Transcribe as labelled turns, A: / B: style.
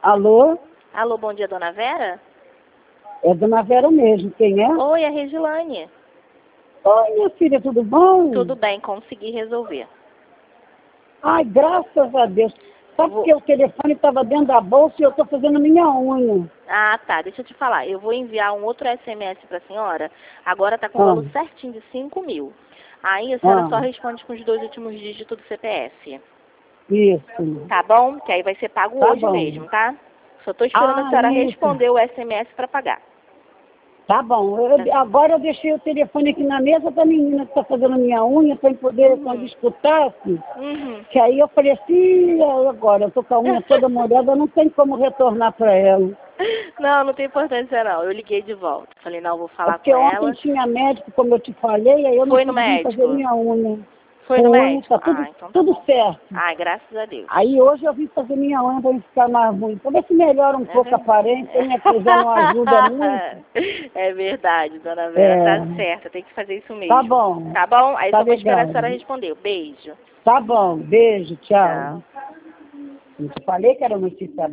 A: Alô?
B: Alô, bom dia, dona Vera?
A: É Dona Vera mesmo, quem é?
B: Oi, é Regilane.
A: Oi, minha filha, tudo bom?
B: Tudo bem, consegui resolver.
A: Ai, graças a Deus. Sabe que o telefone estava dentro da bolsa e eu estou fazendo minha unha.
B: Ah, tá, deixa eu te falar. Eu vou enviar um outro SMS para a senhora. Agora tá com o valor certinho de 5.000. Aí a senhora só responde com os 2 últimos dígitos do CPF.
A: Isso.
B: Tá bom? Que aí vai ser pago
A: Tá
B: hoje
A: bom.
B: mesmo, tá? Só tô esperando a senhora responder o SMS para pagar.
A: Tá bom. Agora eu deixei o telefone aqui na mesa da menina que está fazendo minha unha para eu poder, quando escutasse. Que aí eu falei assim, agora eu tô com a unha toda molhada, não tem como retornar para ela.
B: Não tem importância não. Eu liguei de volta. Falei, não, vou falar com
A: ela. Porque
B: ela.
A: ontem tinha médico, como eu te falei, aí eu não consegui fazer minha unha.
B: Foi no médico?
A: Tá tudo, tudo certo.
B: Ai, graças a Deus.
A: Aí hoje eu vim fazer minha unha para não ficar mais ruim. Pra ver se melhora um pouco a aparência, né? Que já não ajuda muito.
B: É verdade, dona Vera, tá certa, tem que fazer isso mesmo.
A: Tá bom.
B: Tá bom? Aí
A: tá
B: só vou
A: legal.
B: esperar a senhora responder. Beijo.
A: Tá bom, beijo, tchau.
B: Tchau.
A: Eu te falei que era notícia